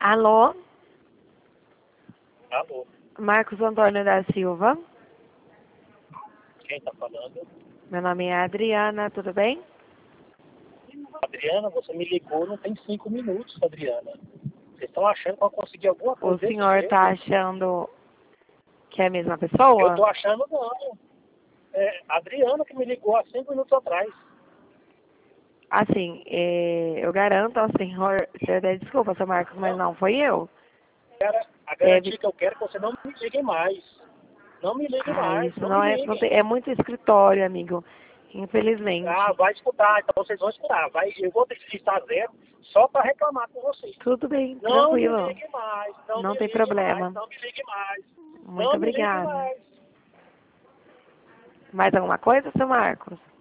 Alô? Alô, Marcos Antônio da Silva. quem tá falando? Meu nome é Adriana, tudo bem? Adriana, você me ligou não tem 5 minutos, Adriana. Vocês estão achando que eu consegui alguma O coisa desse senhor jeito? está achando que é a mesma Eu pessoa? tô achando não. É a Adriana que me ligou há 5 minutos atrás. Assim, eu garanto ao senhor desculpa, seu Marcos, mas não foi eu. A Deve... garantia que eu quero é que você não me ligue mais. Não me ligue mais, isso não não me é, ligue. é muito escritório, amigo. Infelizmente. Ah, vai escutar, então vocês vão escutar. Eu vou registrar zero só para reclamar com vocês. Tudo bem, Não me tranquilo. ligue mais, não Não me tem ligue mais, problema. não me ligue mais. Muito Não me ligue obrigada. mais. Mais alguma coisa, seu Marcos?